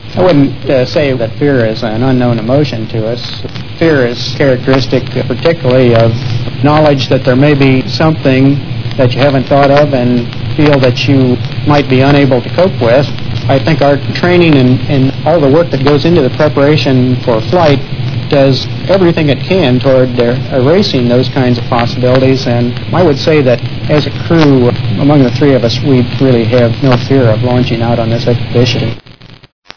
I wouldn't say that fear is an unknown emotion to us. Fear is characteristic particularly of knowledge that there may be something that you haven't thought of and feel that you might be unable to cope with. I think our training and all the work that goes into the preparation for flight does everything it can toward erasing those kinds of possibilities, and I would say that as a crew, among the three of us, we really have no fear of launching out on this expedition.